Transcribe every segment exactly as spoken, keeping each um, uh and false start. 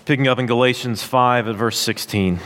Picking up in Galatians five at verse sixteen.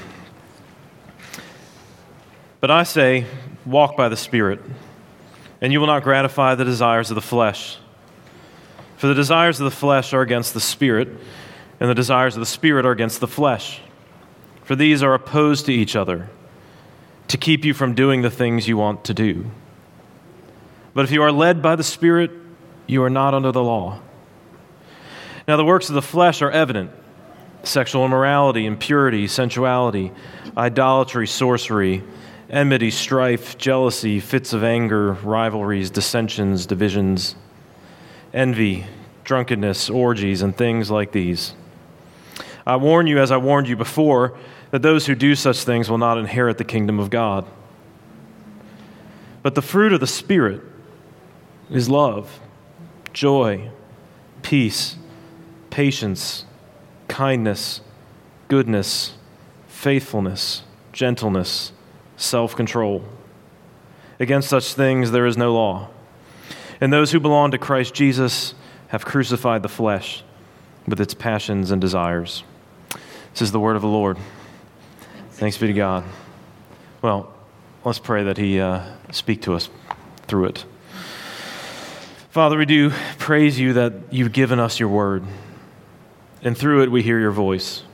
But I say, walk by the Spirit, and you will not gratify the desires of the flesh. For the desires of the flesh are against the Spirit, and the desires of the Spirit are against the flesh. For these are opposed to each other, to keep you from doing the things you want to do. But if you are led by the Spirit, you are not under the law. Now the works of the flesh are evident: sexual immorality, impurity, sensuality, idolatry, sorcery, enmity, strife, jealousy, fits of anger, rivalries, dissensions, divisions, envy, drunkenness, orgies, and things like these. I warn you, as I warned you before, that those who do such things will not inherit the kingdom of God. But the fruit of the Spirit is love, joy, peace, patience, kindness, goodness, faithfulness, gentleness, self-control. Against such things there is no law. And those who belong to Christ Jesus have crucified the flesh with its passions and desires. This is the word of the Lord. Thanks be to God. Well, let's pray that He uh, speak to us through it. Father, we do praise You that You've given us Your word, and through it we hear Your voice.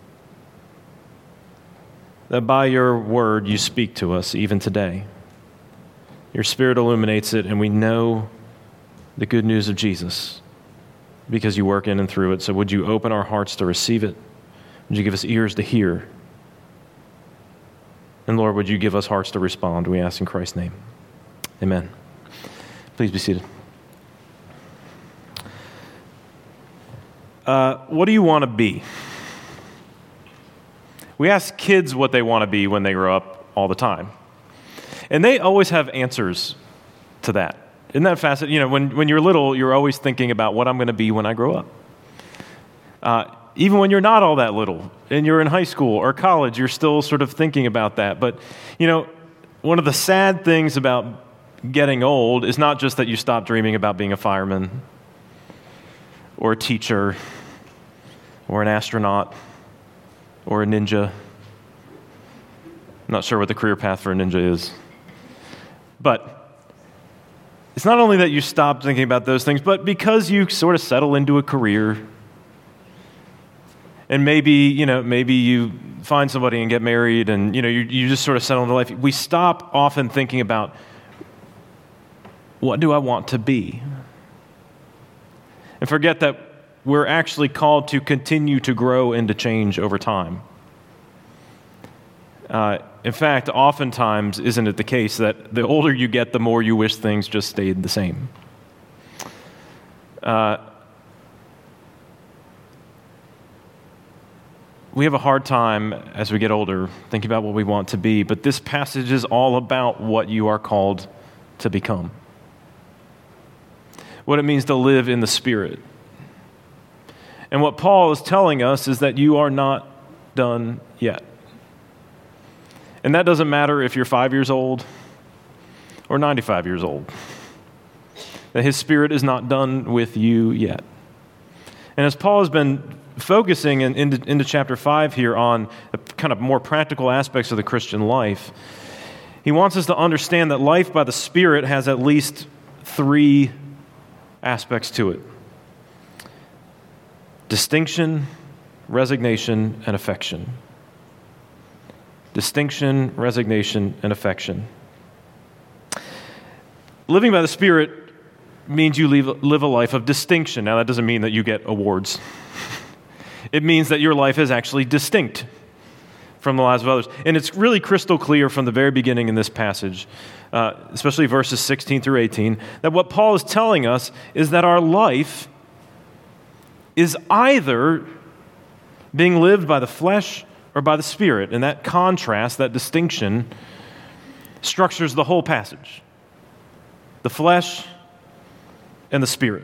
That by Your word You speak to us even today. Your Spirit illuminates it, and we know the good news of Jesus because You work in and through it. So would You open our hearts to receive it? Would You give us ears to hear? And Lord, would You give us hearts to respond? We ask in Christ's name. Amen. Please be seated. Uh, what do you want to be? We ask kids what they want to be when they grow up all the time. And they always have answers to that. Isn't that fascinating? You know, when, when you're little, you're always thinking about what I'm going to be when I grow up. Uh, even when you're not all that little and you're in high school or college, you're still sort of thinking about that. But, you know, one of the sad things about getting old is not just that you stop dreaming about being a fireman or a teacher or an astronaut or a ninja. I'm not sure what the career path for a ninja is. But it's not only that you stop thinking about those things, but because you sort of settle into a career, and maybe, you know, maybe you find somebody and get married, and, you know, you, you just sort of settle into life. We stop often thinking about, what do I want to be? And forget that we're actually called to continue to grow and to change over time. Uh, in fact, oftentimes, isn't it the case that the older you get, the more you wish things just stayed the same? Uh, we have a hard time as we get older thinking about what we want to be, but this passage is all about what you are called to become. What it means to live in the Spirit. And what Paul is telling us is that you are not done yet. And that doesn't matter if you're five years old or ninety-five years old. That His Spirit is not done with you yet. And as Paul has been focusing in, into, into chapter five here on the kind of more practical aspects of the Christian life, he wants us to understand that life by the Spirit has at least three aspects to it: distinction, resignation, and affection. Distinction, resignation, and affection. Living by the Spirit means you live, live a life of distinction. Now, that doesn't mean that you get awards. It means that your life is actually distinct from the lives of others. And it's really crystal clear from the very beginning in this passage, uh, especially verses sixteen through eighteen, that what Paul is telling us is that our life is either being lived by the flesh or by the Spirit. And that contrast, that distinction, structures the whole passage. The flesh and the Spirit.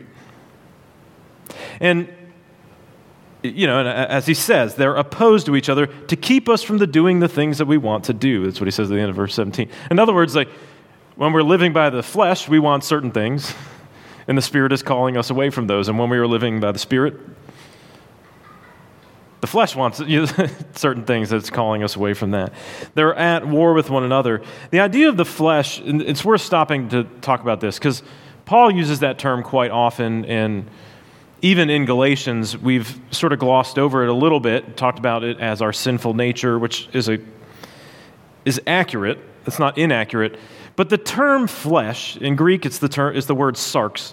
And, you know, as he says, they're opposed to each other to keep us from the doing the things that we want to do. That's what he says at the end of verse seventeen. In other words, like, when we're living by the flesh, we want certain things, and the Spirit is calling us away from those. And when we are living by the Spirit, the The flesh wants you know, certain things that's calling us away from that. They're at war with one another. The idea of the flesh, and it's worth stopping to talk about this because Paul uses that term quite often, and even in Galatians, we've sort of glossed over it a little bit, talked about it as our sinful nature, which is a is accurate. It's not inaccurate. But the term flesh, in Greek, it's the term is the word sarx,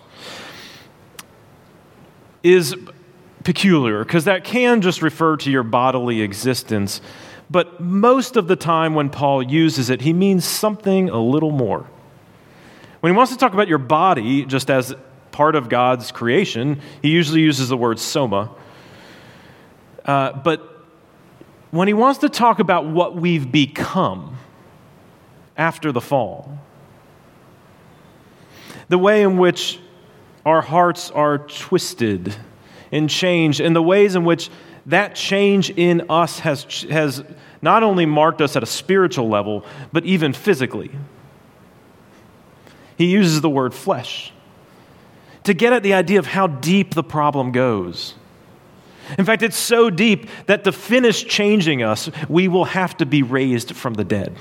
is peculiar because that can just refer to your bodily existence. But most of the time when Paul uses it, he means something a little more. When he wants to talk about your body just as part of God's creation, he usually uses the word soma. Uh, but when he wants to talk about what we've become after the fall, the way in which our hearts are twisted and changed, and the ways in which that change in us has, has not only marked us at a spiritual level, but even physically. He uses the word flesh to get at the idea of how deep the problem goes. In fact, it's so deep that to finish changing us, we will have to be raised from the dead.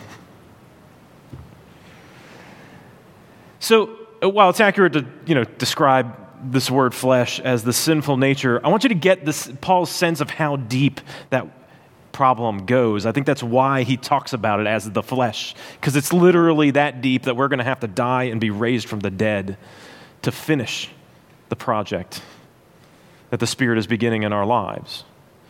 So, while it's accurate to, you know, describe this word flesh as the sinful nature, I want you to get this Paul's sense of how deep that problem goes. I think that's why he talks about it as the flesh, because it's literally that deep that we're going to have to die and be raised from the dead to finish the project that the Spirit is beginning in our lives.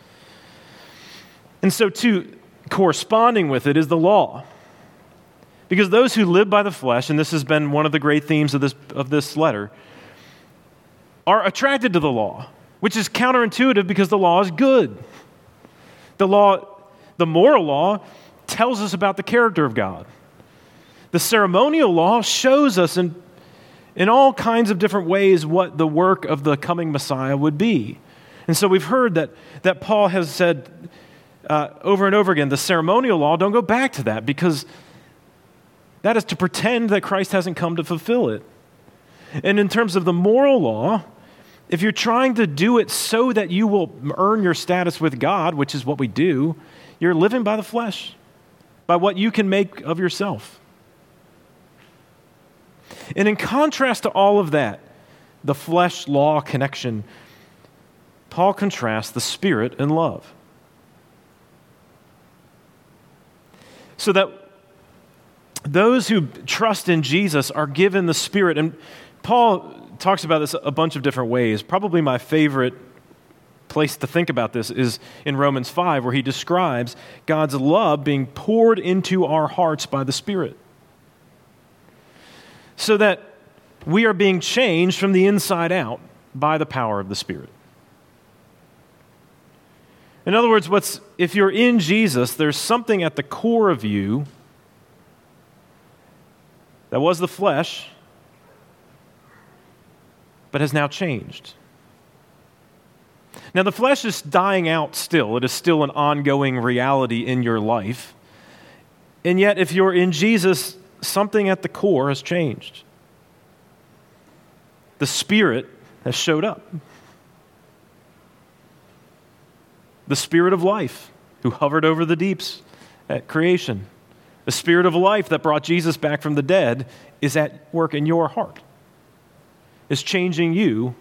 And so, too, corresponding with it is the law. Because those who live by the flesh, and this has been one of the great themes of this of this letter, are attracted to the law, which is counterintuitive because the law is good. The law, the moral law, tells us about the character of God. The ceremonial law shows us in, in all kinds of different ways what the work of the coming Messiah would be. And so we've heard that, that Paul has said uh, over and over again, the ceremonial law, don't go back to that because that is to pretend that Christ hasn't come to fulfill it. And in terms of the moral law, if you're trying to do it so that you will earn your status with God, which is what we do, you're living by the flesh, by what you can make of yourself. And in contrast to all of that, the flesh-law connection, Paul contrasts the Spirit and love. So that those who trust in Jesus are given the Spirit. And Paul talks about this a bunch of different ways. Probably my favorite place to think about this is in Romans five, where he describes God's love being poured into our hearts by the Spirit, so that we are being changed from the inside out by the power of the Spirit. In other words, what's if you're in Jesus, there's something at the core of you that was the flesh, but has now changed. Now, the flesh is dying out still. It is still an ongoing reality in your life. And yet, if you're in Jesus, something at the core has changed. The Spirit has showed up. The Spirit of life, who hovered over the deeps at creation. The Spirit of life that brought Jesus back from the dead is at work in your heart. Is changing you.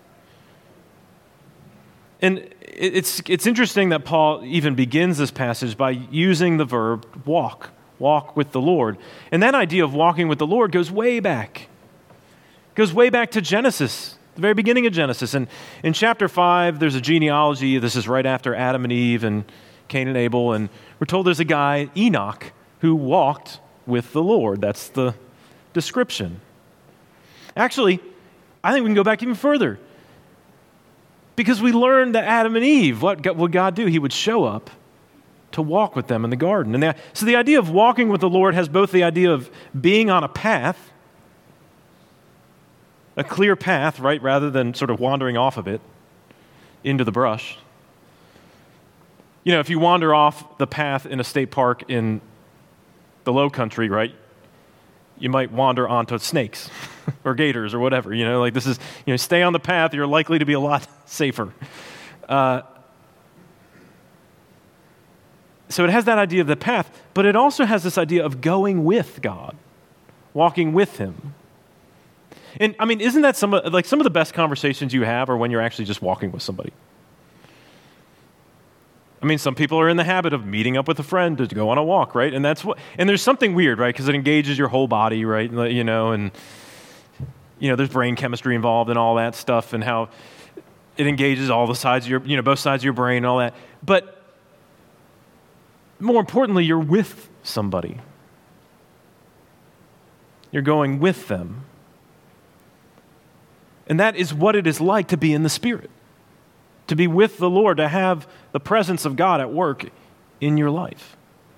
And it's it's interesting that Paul even begins this passage by using the verb walk, walk with the Lord. And that idea of walking with the Lord goes way back. Goes way back to Genesis, the very beginning of Genesis. And in chapter five, there's a genealogy. This is right after Adam and Eve and Cain and Abel. And we're told there's a guy, Enoch, who walked with the Lord. That's the description. Actually, I think we can go back even further. Because we learned that Adam and Eve, what would God do? He would show up to walk with them in the garden. And the, so the idea of walking with the Lord has both the idea of being on a path, a clear path, right, rather than sort of wandering off of it into the brush. You know, if you wander off the path in a state park in the Low Country, right, you might wander onto snakes or gators or whatever. You know, like this is, you know, stay on the path, you're likely to be a lot safer. Uh, so it has that idea of the path, but it also has this idea of going with God, walking with him. And I mean, isn't that some of, like some of the best conversations you have are when you're actually just walking with somebody? I mean, some people are in the habit of meeting up with a friend to go on a walk, right? And that's what, and there's something weird, right? Because it engages your whole body, right? You know, and you know, there's brain chemistry involved and all that stuff, and how it engages all the sides of your, you know, both sides of your brain and all that. But more importantly, you're with somebody. You're going with them. And that is what it is like to be in the Spirit, to be with the Lord, to have the presence of God at work in your life.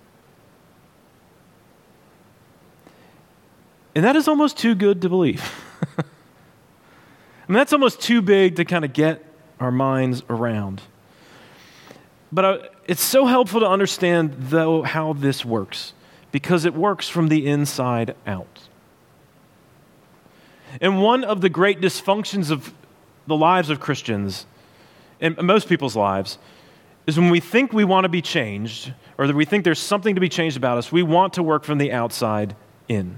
And that is almost too good to believe. I mean, that's almost too big to kind of get our minds around. But uh, it's so helpful to understand, though, how this works, because it works from the inside out. And one of the great dysfunctions of the lives of Christians, and most people's lives, is when we think we want to be changed, or that we think there's something to be changed about us, we want to work from the outside in.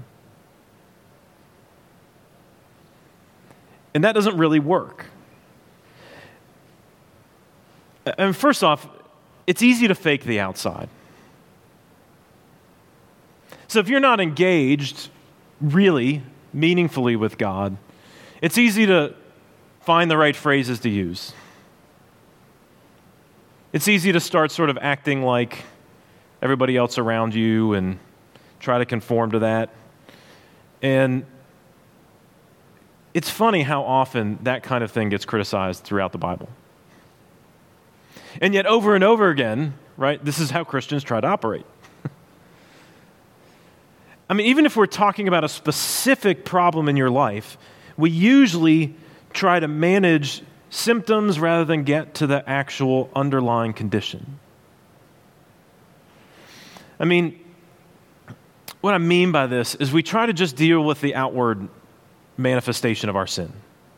And that doesn't really work. And first off, it's easy to fake the outside. So if you're not engaged really meaningfully with God, it's easy to find the right phrases to use. It's easy to start sort of acting like everybody else around you and try to conform to that. And it's funny how often that kind of thing gets criticized throughout the Bible. And yet over and over again, right, this is how Christians try to operate. I mean, even if we're talking about a specific problem in your life, we usually try to manage symptoms rather than get to the actual underlying condition. I mean, what I mean by this is we try to just deal with the outward manifestation of our sin.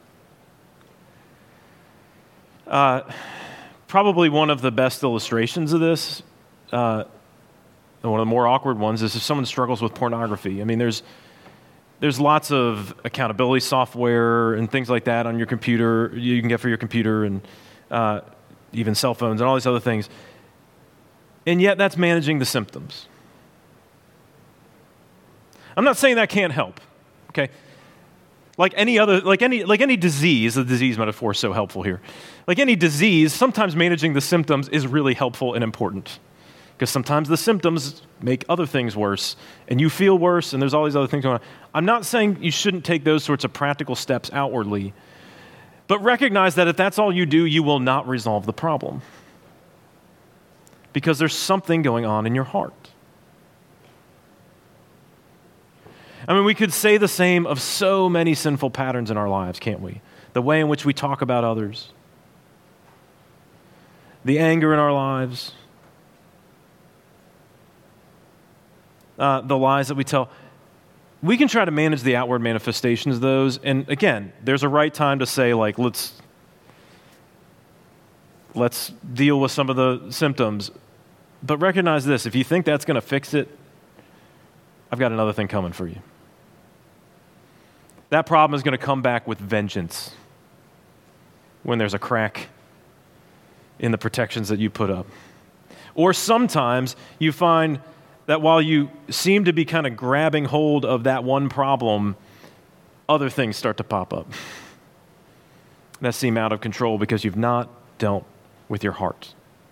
Uh, probably one of the best illustrations of this, uh, and one of the more awkward ones, is if someone struggles with pornography. I mean, there's there's lots of accountability software and things like that on your computer, you can get for your computer, and uh, even cell phones and all these other things. And yet that's managing the symptoms. I'm not saying that can't help, okay? Like any other, like any, like any disease, the disease metaphor is so helpful here. Like any disease, sometimes managing the symptoms is really helpful and important. Because sometimes the symptoms make other things worse, and you feel worse, and there's all these other things going on. I'm not saying you shouldn't take those sorts of practical steps outwardly, but recognize that if that's all you do, you will not resolve the problem. Because there's something going on in your heart. I mean, we could say the same of so many sinful patterns in our lives, can't we? The way in which we talk about others, the anger in our lives, Uh, the lies that we tell. We can try to manage the outward manifestations of those. And again, there's a right time to say, like, let's let's deal with some of the symptoms. But recognize this, if you think that's going to fix it, I've got another thing coming for you. That problem is going to come back with vengeance when there's a crack in the protections that you put up. Or sometimes you find that while you seem to be kind of grabbing hold of that one problem, other things start to pop up that seem out of control because you've not dealt with your heart.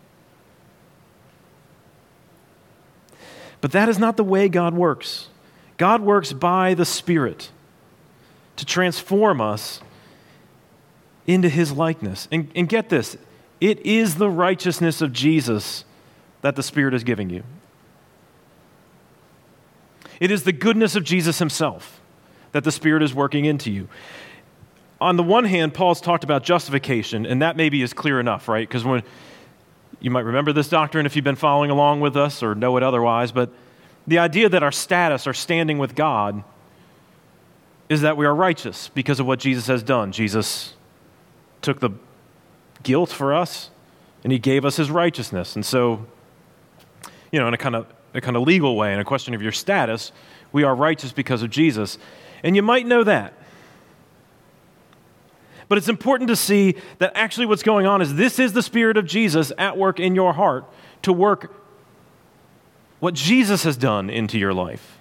But that is not the way God works. God works by the Spirit to transform us into His likeness. And, and get this, it is the righteousness of Jesus that the Spirit is giving you. It is the goodness of Jesus Himself that the Spirit is working into you. On the one hand, Paul's talked about justification, and that maybe is clear enough, right? Because when you might remember this doctrine if you've been following along with us or know it otherwise, but the idea that our status, our standing with God, is that we are righteous because of what Jesus has done. Jesus took the guilt for us, and He gave us His righteousness. And so you know, in a kind of a kind of legal way, in a question of your status. We are righteous because of Jesus. And you might know that. But it's important to see that actually what's going on is this is the Spirit of Jesus at work in your heart to work what Jesus has done into your life.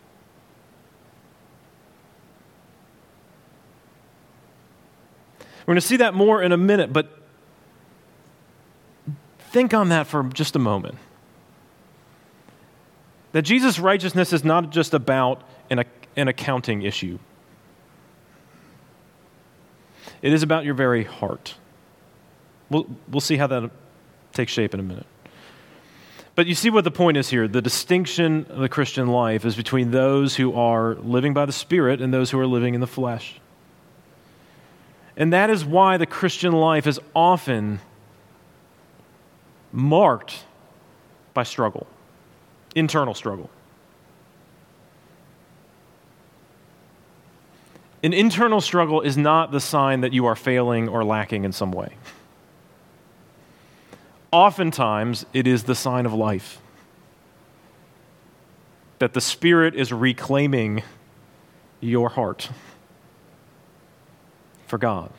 We're going to see that more in a minute, but think on that for just a moment. That Jesus' righteousness is not just about an, an accounting issue. It is about your very heart. We'll, we'll see how that takes shape in a minute. But you see what the point is here. The distinction of the Christian life is between those who are living by the Spirit and those who are living in the flesh. And that is why the Christian life is often marked by struggle, internal struggle. An internal struggle is not the sign that you are failing or lacking in some way. Oftentimes, it is the sign of life. That the Spirit is reclaiming your heart for God.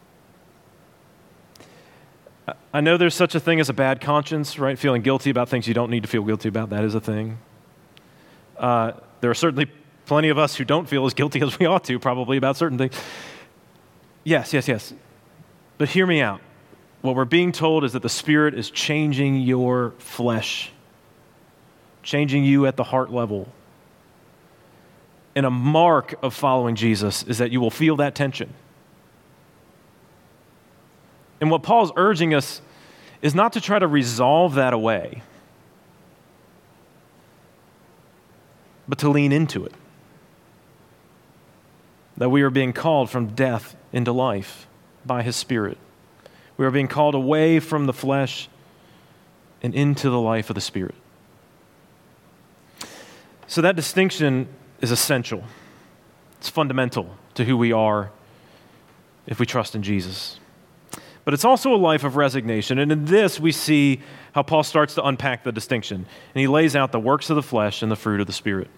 I know there's such a thing as a bad conscience, right? Feeling guilty about things you don't need to feel guilty about. That is a thing. Uh, there are certainly plenty of us who don't feel as guilty as we ought to, probably, about certain things. Yes, yes, yes. But hear me out. What we're being told is that the Spirit is changing your flesh, changing you at the heart level. And a mark of following Jesus is that you will feel that tension. And what Paul's urging us is not to try to resolve that away, but to lean into it. That we are being called from death into life by His Spirit. We are being called away from the flesh and into the life of the Spirit. So that distinction is essential. It's fundamental to who we are if we trust in Jesus. But it's also a life of resignation. And in this, we see how Paul starts to unpack the distinction. And he lays out the works of the flesh and the fruit of the Spirit.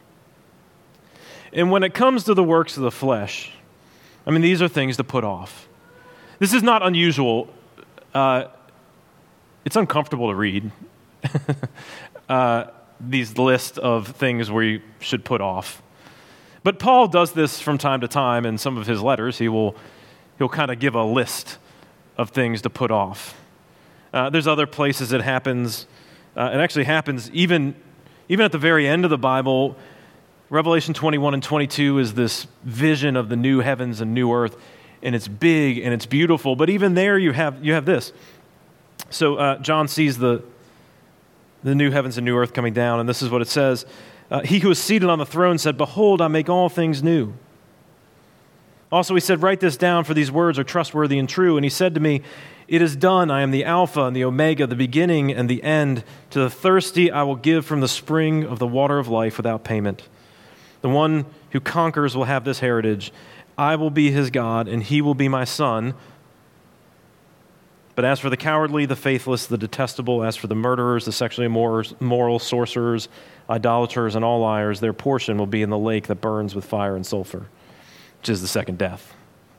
And when it comes to the works of the flesh, I mean, these are things to put off. This is not unusual. Uh, it's uncomfortable to read. uh, these lists of things we should put off. But Paul does this from time to time in some of his letters. He will he'll kind of give a list of things to put off. Uh, there's other places it happens. Uh, it actually happens even, even at the very end of the Bible. Revelation twenty-one and twenty-two is this vision of the new heavens and new earth, and it's big and it's beautiful. But even there, you have you have this. So uh, John sees the the new heavens and new earth coming down, and this is what it says: uh, He who is seated on the throne said, "Behold, I make all things new." Also, he said, "Write this down, for these words are trustworthy and true." And he said to me, "It is done. I am the Alpha and the Omega, the beginning and the end. To the thirsty I will give from the spring of the water of life without payment. The one who conquers will have this heritage. I will be his God, and he will be my son. But as for the cowardly, the faithless, the detestable, as for the murderers, the sexually immoral, sorcerers, idolaters, and all liars, their portion will be in the lake that burns with fire and sulfur, which is the second death."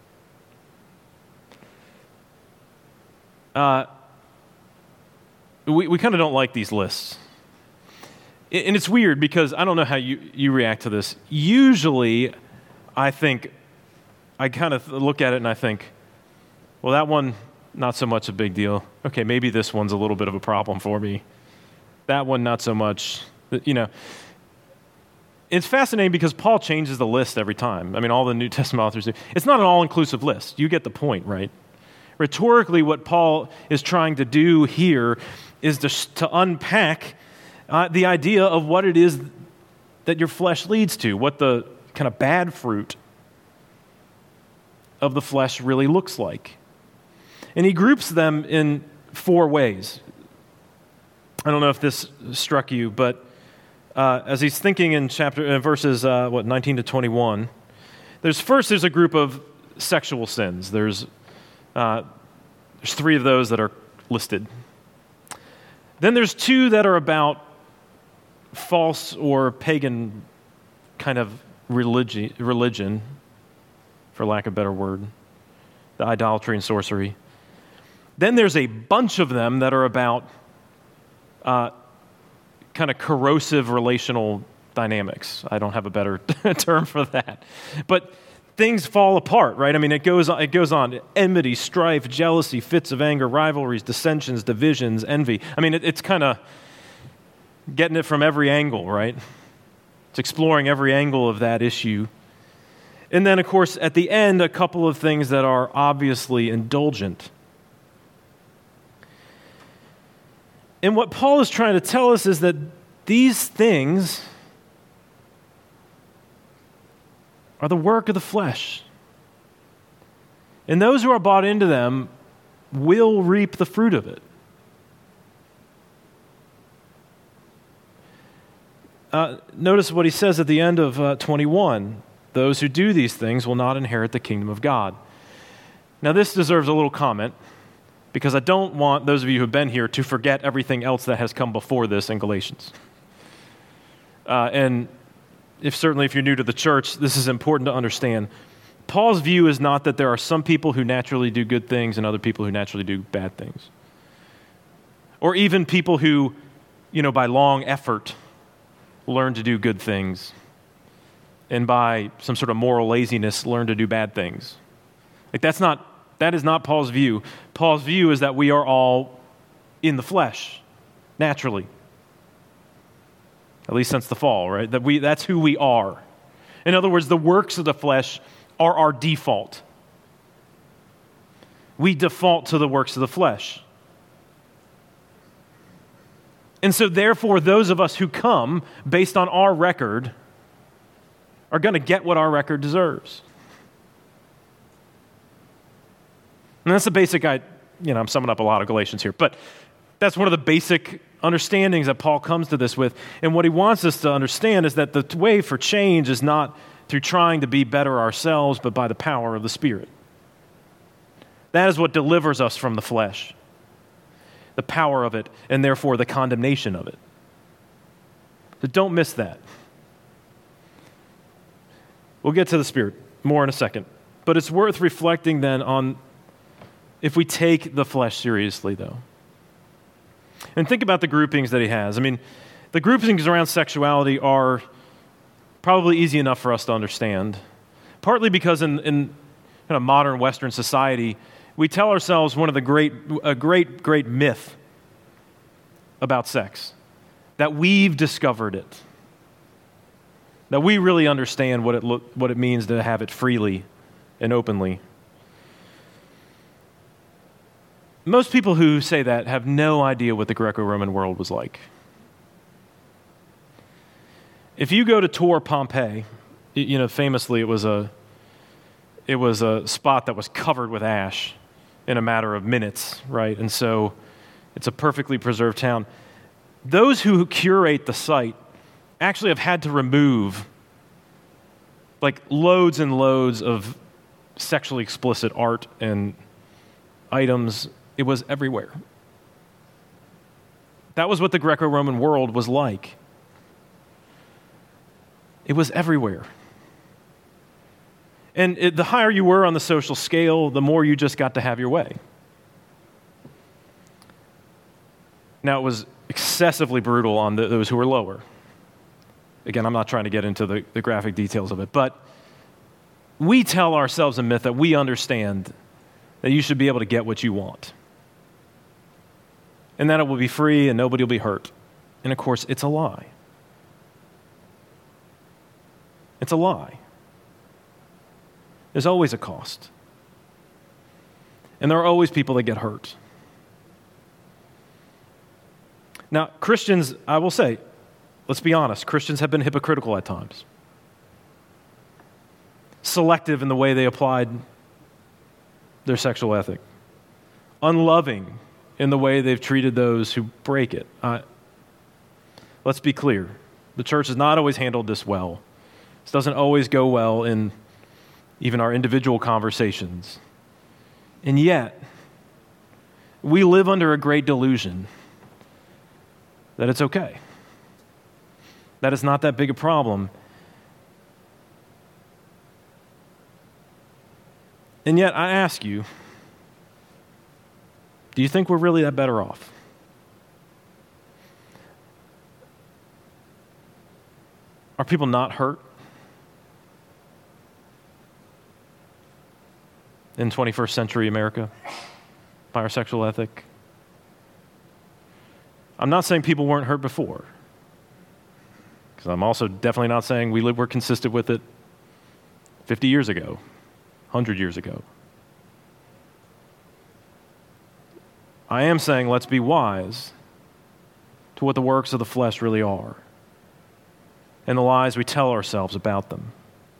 Uh, we we kind of don't like these lists. And it's weird because I don't know how you, you react to this. Usually, I think, I kind of look at it and I think, well, that one, not so much a big deal. Okay, maybe this one's a little bit of a problem for me. That one, not so much. You know, it's fascinating because Paul changes the list every time. I mean, all the New Testament authors do. It's not an all-inclusive list. You get the point, right? Rhetorically, what Paul is trying to do here is to, to unpack uh, the idea of what it is that your flesh leads to, what the kind of bad fruit of the flesh really looks like. And he groups them in four ways. I don't know if this struck you, but uh, as he's thinking in chapter uh, verses uh, what nineteen to twenty-one, there's first there's a group of sexual sins. There's uh, there's three of those that are listed. Then there's two that are about false or pagan kind of religion, religion, for lack of a better word, the idolatry and sorcery. Then there's a bunch of them that are about uh, kind of corrosive relational dynamics. I don't have a better term for that. But things fall apart, right? I mean, it goes on, it goes on. Enmity, strife, jealousy, fits of anger, rivalries, dissensions, divisions, envy. I mean, it, it's kind of getting it from every angle, right? It's exploring every angle of that issue. And then, of course, at the end, a couple of things that are obviously indulgent. And what Paul is trying to tell us is that these things are the work of the flesh. And those who are bought into them will reap the fruit of it. Uh, notice what he says at the end of uh, twenty-one. Those who do these things will not inherit the kingdom of God. Now, this deserves a little comment, because I don't want those of you who have been here to forget everything else that has come before this in Galatians. Uh, and if certainly if you're new to the church, this is important to understand. Paul's view is not that there are some people who naturally do good things and other people who naturally do bad things. Or even people who, you know, by long effort learn to do good things, and by some sort of moral laziness learn to do bad things. Like that's not, that is not Paul's view. Paul's view is that we are all in the flesh, naturally. At least since the fall, right? That we, that's who we are. In other words, the works of the flesh are our default. We default to the works of the flesh. And so therefore, those of us who come based on our record are going to get what our record deserves. And that's the basic, I, you know, I'm summing up a lot of Galatians here, but that's one of the basic understandings that Paul comes to this with. And what he wants us to understand is that the way for change is not through trying to be better ourselves, but by the power of the Spirit. That is what delivers us from the flesh, the power of it, and therefore the condemnation of it. So don't miss that. We'll get to the Spirit more in a second. But it's worth reflecting then on if we take the flesh seriously, though. And think about the groupings that he has. I mean, the groupings around sexuality are probably easy enough for us to understand, partly because in, in kind of modern Western society, we tell ourselves one of the great, a great, great myth about sex, that we've discovered it, that we really understand what it look, what it means to have it freely and openly. Most people who say that have no idea what the Greco-Roman world was like. If you go to tour Pompeii, you know, famously it was a it was a spot that was covered with ash in a matter of minutes, right? And so it's a perfectly preserved town. Those who curate the site actually have had to remove like loads and loads of sexually explicit art and items. It was everywhere. That was what the Greco-Roman world was like. It was everywhere. And it, the higher you were on the social scale, the more you just got to have your way. Now, it was excessively brutal on the, those who were lower. Again, I'm not trying to get into the, the graphic details of it, but we tell ourselves a myth that we understand that you should be able to get what you want, and that it will be free and nobody will be hurt. And of course, it's a lie. It's a lie. There's always a cost. And there are always people that get hurt. Now, Christians, I will say, let's be honest, Christians have been hypocritical at times. Selective in the way they applied their sexual ethic. Unloving in the way they've treated those who break it. Uh, let's be clear. The church has not always handled this well. This doesn't always go well in even our individual conversations. And yet, we live under a great delusion that it's okay, that it's not that big a problem. And yet, I ask you, do you think we're really that better off? Are people not hurt in twenty-first century America by our sexual ethic? I'm not saying people weren't hurt before, because I'm also definitely not saying we were consistent with it fifty years ago, one hundred years ago. I am saying let's be wise to what the works of the flesh really are and the lies we tell ourselves about them.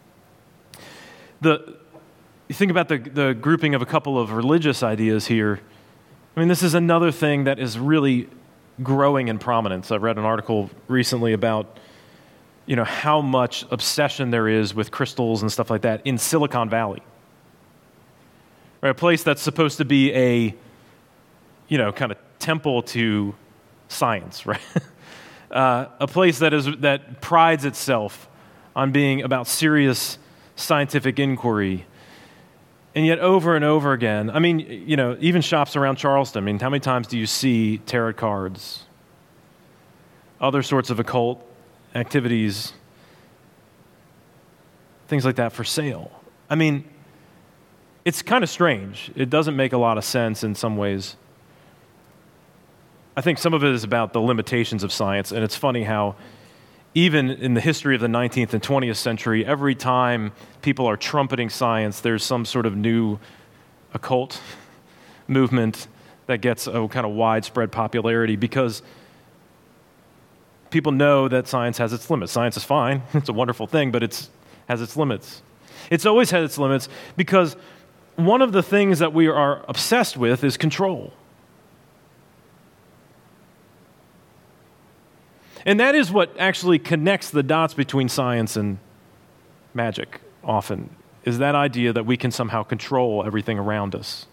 The, you think about the, the grouping of a couple of religious ideas here. I mean, this is another thing that is really growing in prominence. I read an article recently about, you know, how much obsession there is with crystals and stuff like that in Silicon Valley. Right, a place that's supposed to be a, you know, kind of temple to science, right? uh, a place that is that prides itself on being about serious scientific inquiry. And yet over and over again, I mean, you know, even shops around Charleston, I mean, how many times do you see tarot cards, other sorts of occult activities, things like that for sale? I mean, it's kind of strange. It doesn't make a lot of sense in some ways. I think some of it is about the limitations of science, and it's funny how even in the history of the nineteenth and twentieth century, every time people are trumpeting science, there's some sort of new occult movement that gets a kind of widespread popularity because people know that science has its limits. Science is fine. It's a wonderful thing, but it has its limits. It's always had its limits because one of the things that we are obsessed with is control. And that is what actually connects the dots between science and magic often, is that idea that we can somehow control everything around us.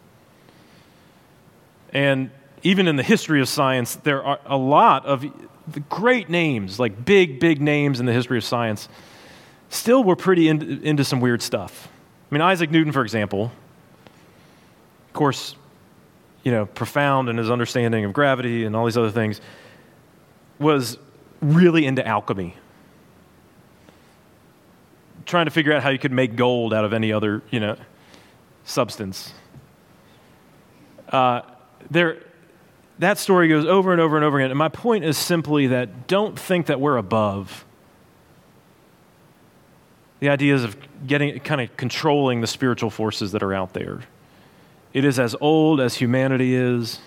And even in the history of science, there are a lot of great names, like big, big names in the history of science, still were pretty in, into some weird stuff. I mean, Isaac Newton, for example, of course, you know, profound in his understanding of gravity and all these other things, was really into alchemy, trying to figure out how you could make gold out of any other, you know, substance. Uh, there, that story goes over and over and over again. And my point is simply that don't think that we're above the ideas of getting, kind of controlling the spiritual forces that are out there. It is as old as humanity is.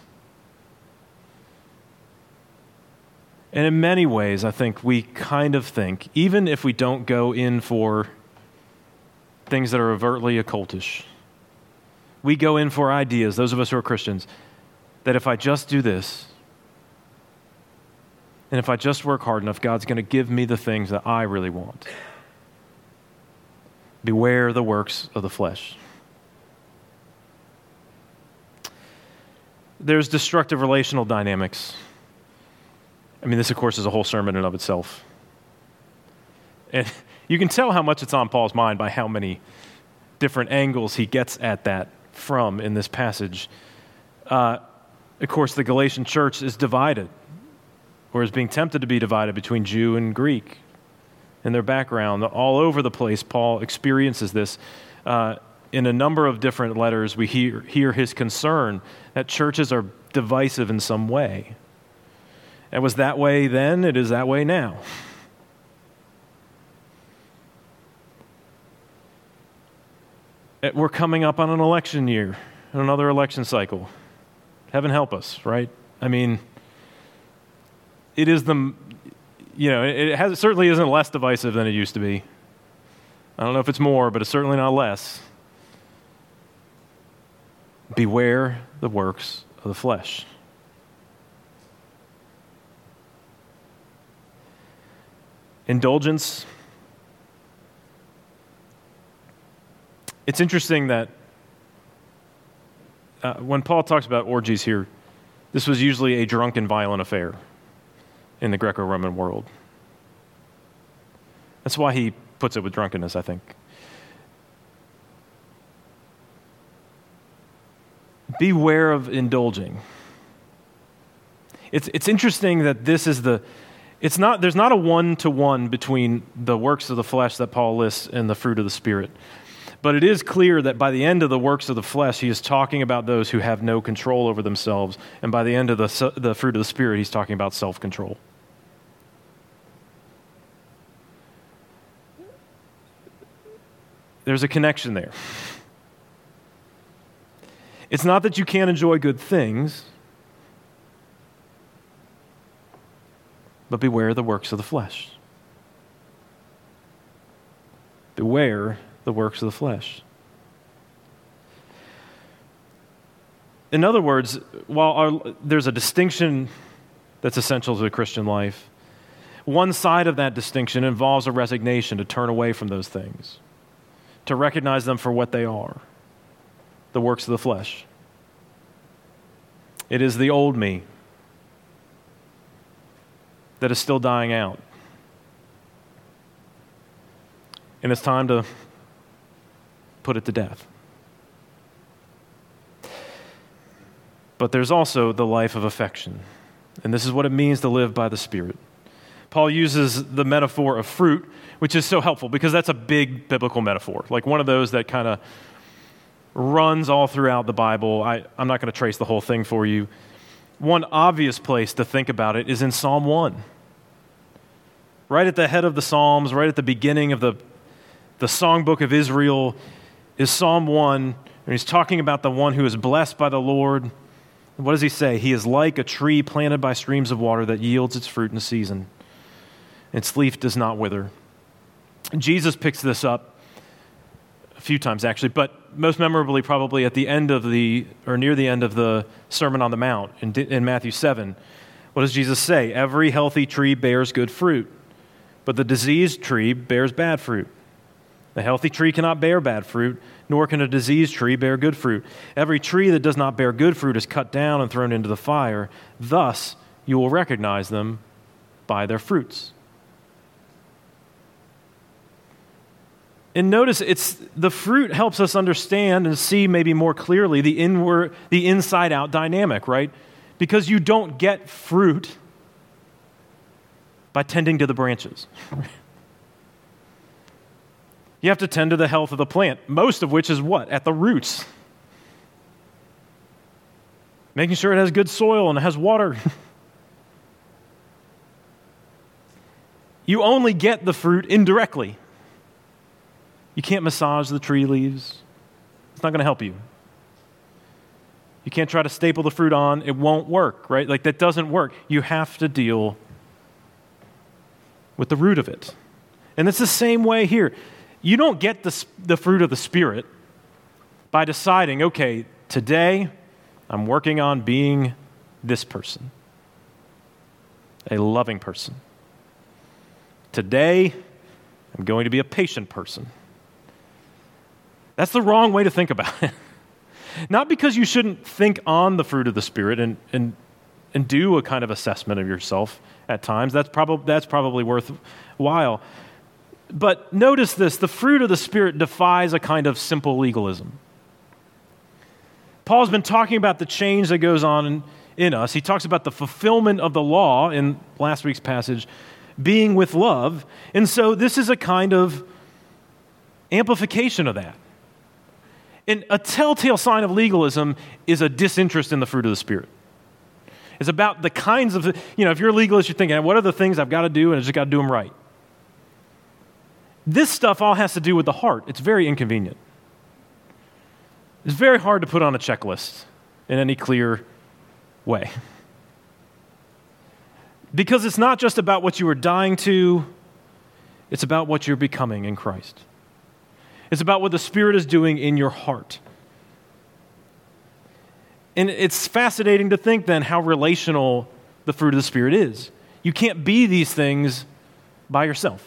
And in many ways, I think we kind of think, even if we don't go in for things that are overtly occultish, we go in for ideas, those of us who are Christians, that if I just do this, and if I just work hard enough, God's going to give me the things that I really want. Beware the works of the flesh. There's destructive relational dynamics. I mean, this, of course, is a whole sermon in and of itself. And you can tell how much it's on Paul's mind by how many different angles he gets at that from in this passage. Uh, of course, the Galatian church is divided, or is being tempted to be divided between Jew and Greek in their background. All over the place, Paul experiences this. Uh, in a number of different letters, we hear, hear his concern that churches are divisive in some way. It was that way then, it is that way now. We're coming up on an election year, another election cycle. Heaven help us, right? I mean, it is the, you know, it, has, it certainly isn't less divisive than it used to be. I don't know if it's more, but it's certainly not less. Beware the works of the flesh. Indulgence. It's interesting that uh, when Paul talks about orgies here, this was usually a drunken, violent affair. in the Greco-Roman world. That's why he puts it with drunkenness, I think. Beware of indulging. It's it's interesting that this is the, it's not, there's not a one-to-one between the works of the flesh that Paul lists and the fruit of the Spirit. But it is clear that by the end of the works of the flesh, he is talking about those who have no control over themselves. And by the end of the, the fruit of the Spirit, he's talking about self-control. There's a connection there. It's not that you can't enjoy good things, but beware the works of the flesh. Beware the works of the flesh. In other words, while our, there's a distinction that's essential to the Christian life, one side of that distinction involves a resignation to turn away from those things, to recognize them for what they are, the works of the flesh. It is the old me that is still dying out. And it's time to put it to death. But there's also the life of affection. And this is what it means to live by the Spirit. Paul uses the metaphor of fruit, which is so helpful because that's a big biblical metaphor, like one of those that kind of runs all throughout the Bible. I, I'm not going to trace the whole thing for you. One obvious place to think about it is in Psalm one. Right at the head of the Psalms, right at the beginning of the, the songbook of Israel is Psalm one, and he's talking about the one who is blessed by the Lord. What does he say? He is like a tree planted by streams of water that yields its fruit in season. Its leaf does not wither. Jesus picks this up a few times, actually, but most memorably probably at the end of the, or near the end of the Sermon on the Mount in, in Matthew seven. What does Jesus say? Every healthy tree bears good fruit, but the diseased tree bears bad fruit. The healthy tree cannot bear bad fruit, nor can a diseased tree bear good fruit. Every tree that does not bear good fruit is cut down and thrown into the fire. Thus, you will recognize them by their fruits. And notice, it's the fruit helps us understand and see maybe more clearly the inward, the inside-out dynamic, right? Because you don't get fruit by tending to the branches. You have to tend to the health of the plant, most of which is what? At the roots. Making sure it has good soil and it has water. You only get the fruit indirectly. You can't massage the tree leaves. It's not going to help you. You can't try to staple the fruit on. It won't work, right? Like that doesn't work. You have to deal with the root of it. And it's the same way here. You don't get the, the fruit of the Spirit by deciding, okay, today I'm working on being this person, a loving person. Today I'm going to be a patient person. That's the wrong way to think about it. Not because you shouldn't think on the fruit of the Spirit and, and, and do a kind of assessment of yourself at times. That's, prob- that's probably worthwhile. But notice this, the fruit of the Spirit defies a kind of simple legalism. Paul's been talking about the change that goes on in, in us. He talks about the fulfillment of the law in last week's passage being with love. And so this is a kind of amplification of that. And a telltale sign of legalism is a disinterest in the fruit of the Spirit. It's about the kinds of, you know, if you're a legalist, you're thinking, what are the things I've got to do and I just got to do them right. This stuff all has to do with the heart. It's very inconvenient. It's very hard to put on a checklist in any clear way. Because it's not just about what you are dying to, it's about what you're becoming in Christ. It's about what the Spirit is doing in your heart. And it's fascinating to think then how relational the fruit of the Spirit is. You can't be these things by yourself.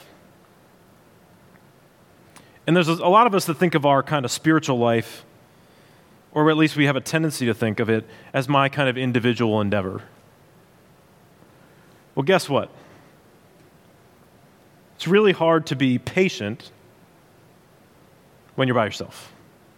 And there's a lot of us that think of our kind of spiritual life, or at least we have a tendency to think of it, as my kind of individual endeavor. Well, guess what? It's really hard to be patient when you're by yourself,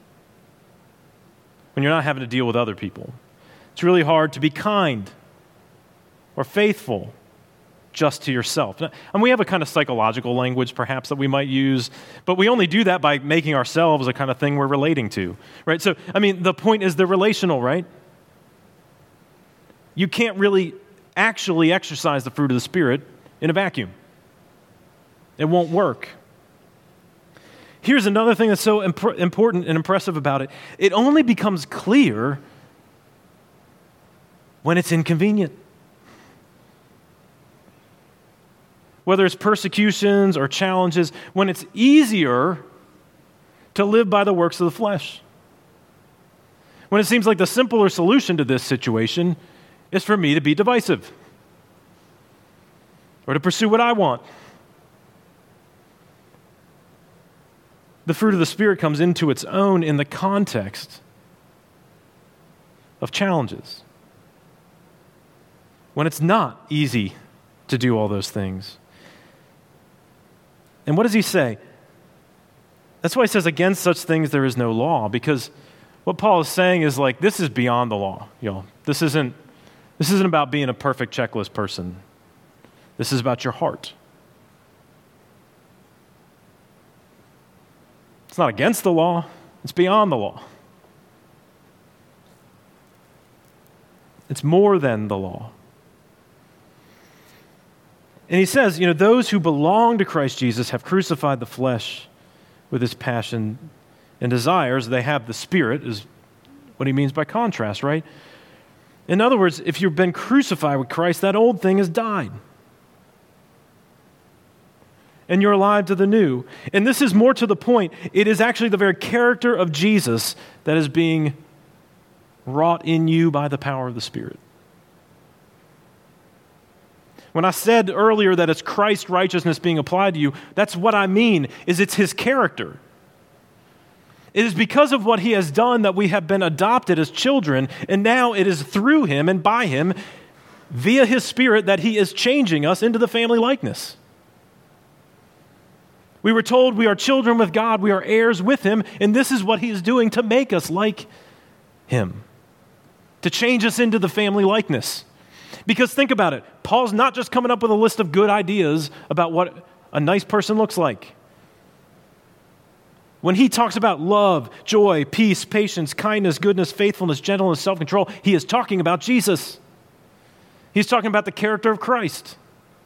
when you're not having to deal with other people. It's really hard to be kind or faithful just to yourself. And we have a kind of psychological language perhaps that we might use, but we only do that by making ourselves a kind of thing we're relating to, right? So, I mean, the point is they're relational, right? You can't really actually exercise the fruit of the Spirit in a vacuum. It won't work. Here's another thing that's so imp- important and impressive about it. It only becomes clear when it's inconvenient. Whether it's persecutions or challenges, when it's easier to live by the works of the flesh. When it seems like the simpler solution to this situation is for me to be divisive or to pursue what I want. The fruit of the Spirit comes into its own in the context of challenges. When it's not easy to do all those things. And what does he say? That's why he says, against such things there is no law, because what Paul is saying is like, this is beyond the law, y'all. This isn't, this isn't about being a perfect checklist person. This is about your heart. It's not against the law, it's beyond the law. It's more than the law. And he says, you know, those who belong to Christ Jesus have crucified the flesh with its passion and desires. They have the Spirit, is what he means by contrast, right? In other words, if you've been crucified with Christ, that old thing has died. And you're alive to the new. And this is more to the point. It is actually the very character of Jesus that is being wrought in you by the power of the Spirit. When I said earlier that it's Christ's righteousness being applied to you, that's what I mean, is it's his character. It is because of what he has done that we have been adopted as children, and now it is through him and by him, via his Spirit, that he is changing us into the family likeness. We were told we are children with God, we are heirs with him, and this is what he is doing to make us like him, to change us into the family likeness. Because think about it, Paul's not just coming up with a list of good ideas about what a nice person looks like. When he talks about love, joy, peace, patience, kindness, goodness, faithfulness, gentleness, self-control, he is talking about Jesus. He's talking about the character of Christ.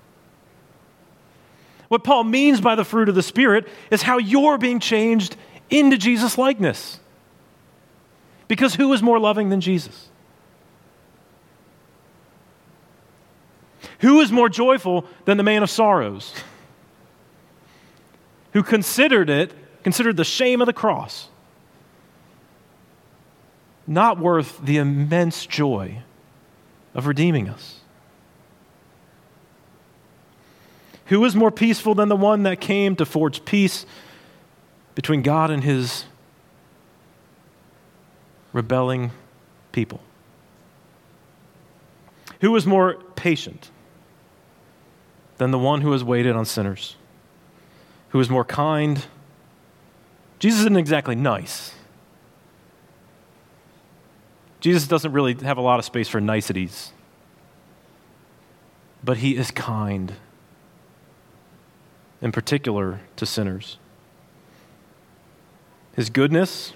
What Paul means by the fruit of the Spirit is how you're being changed into Jesus' likeness. Because who is more loving than Jesus? Who is more joyful than the man of sorrows? Who considered it, considered the shame of the cross not worth the immense joy of redeeming us? Who is more peaceful than the one that came to forge peace between God and his rebelling people? Who is more patient than the one who has waited on sinners? Who is more kind? Jesus isn't exactly nice. Jesus doesn't really have a lot of space for niceties. But he is kind, in particular to sinners. His goodness,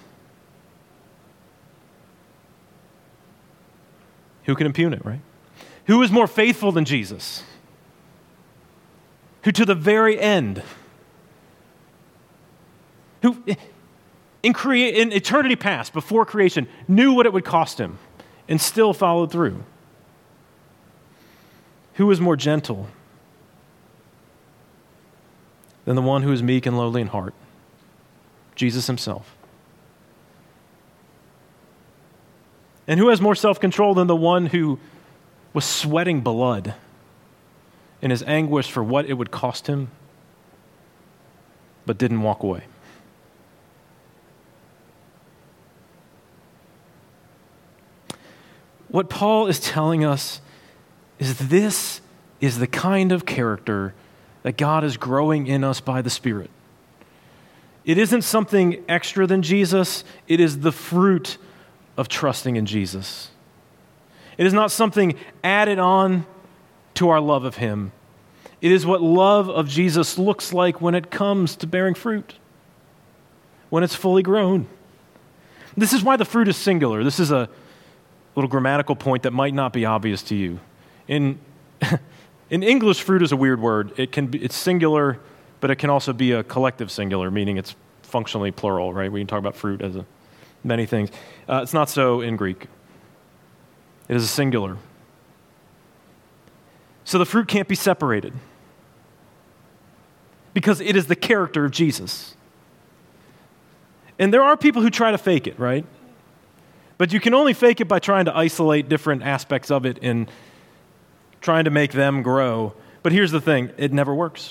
who can impugn it, right? Who is more faithful than Jesus? Who to the very end, who in, crea- in eternity past, before creation, knew what it would cost him and still followed through? Who is more gentle than the one who is meek and lowly in heart? Jesus himself. And who has more self-control than the one who was sweating blood in his anguish for what it would cost him, but didn't walk away? What Paul is telling us is this is the kind of character that God is growing in us by the Spirit. It isn't something extra than Jesus. It is the fruit of trusting in Jesus. It is not something added on to our love of him. It is what love of Jesus looks like when it comes to bearing fruit, when it's fully grown. This is why the fruit is singular. This is a little grammatical point that might not be obvious to you. In, in English, fruit is a weird word. It can be, it's singular, but it can also be a collective singular, meaning it's functionally plural, right? We can talk about fruit as a, many things. Uh, it's not so in Greek. It is a singular. So the fruit can't be separated because it is the character of Jesus. And there are people who try to fake it, right? But you can only fake it by trying to isolate different aspects of it and trying to make them grow. But here's the thing, it never works.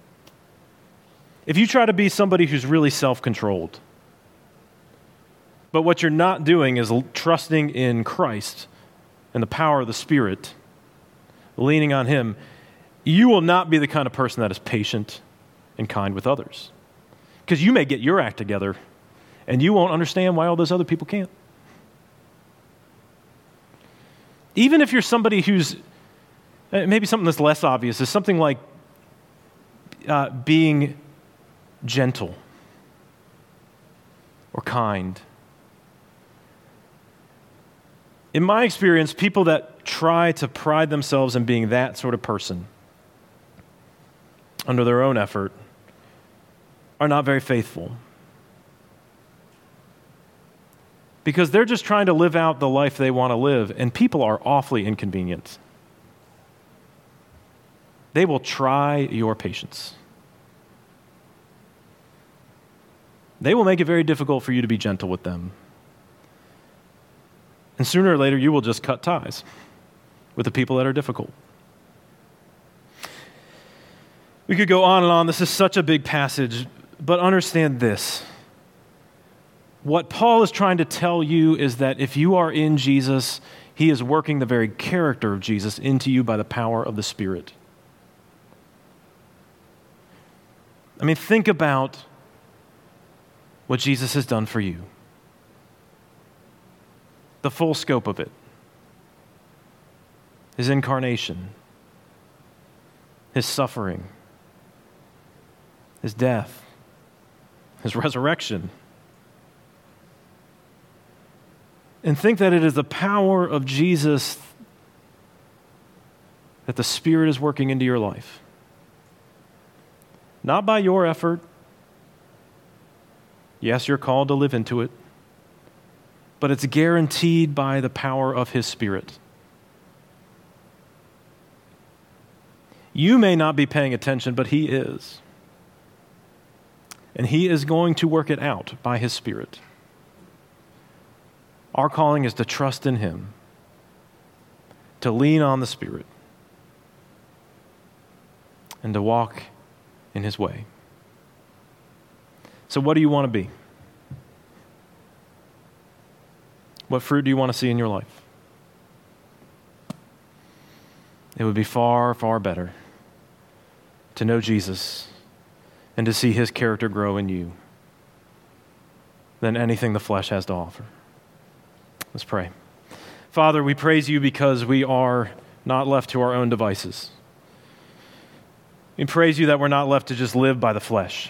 If you try to be somebody who's really self-controlled, but what you're not doing is trusting in Christ and the power of the Spirit, leaning on him, you will not be the kind of person that is patient and kind with others. Because you may get your act together and you won't understand why all those other people can't. Even if you're somebody who's, maybe something that's less obvious is something like uh, being gentle or kind. In my experience, people that try to pride themselves in being that sort of person under their own effort are not very faithful. Because they're just trying to live out the life they want to live, and people are awfully inconvenient. They will try your patience. They will make it very difficult for you to be gentle with them. And sooner or later, you will just cut ties with the people that are difficult. We could go on and on. This is such a big passage, but understand this. What Paul is trying to tell you is that if you are in Jesus, he is working the very character of Jesus into you by the power of the Spirit. I mean, think about what Jesus has done for you. The full scope of it. His incarnation, his suffering, his death, his resurrection. And think that it is the power of Jesus that the Spirit is working into your life. Not by your effort. Yes, you're called to live into it. But it's guaranteed by the power of his Spirit. You may not be paying attention, but he is. And he is going to work it out by his Spirit. Our calling is to trust in him, to lean on the Spirit, and to walk in his way. So what do you want to be? What fruit do you want to see in your life? It would be far, far better to know Jesus and to see his character grow in you than anything the flesh has to offer. Let's pray. Father, we praise you because we are not left to our own devices. We praise you that we're not left to just live by the flesh,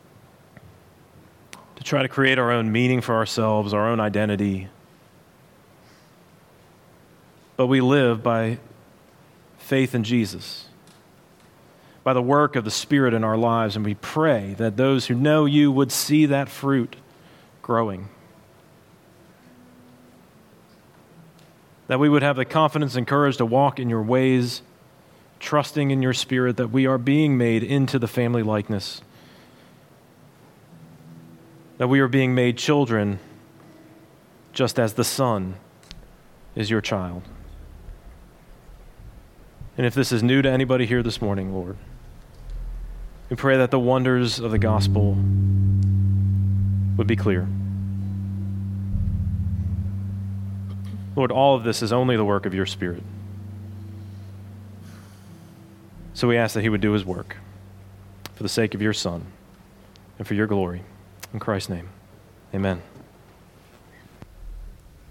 to try to create our own meaning for ourselves, our own identity. But we live by faith in Jesus, by the work of the Spirit in our lives, and we pray that those who know you would see that fruit growing. That we would have the confidence and courage to walk in your ways, trusting in your Spirit that we are being made into the family likeness, that we are being made children just as the Son is your child. And if this is new to anybody here this morning, Lord, we pray that the wonders of the gospel would be clear. Lord, all of this is only the work of your Spirit. So we ask that he would do his work for the sake of your Son and for your glory. In Christ's name, amen.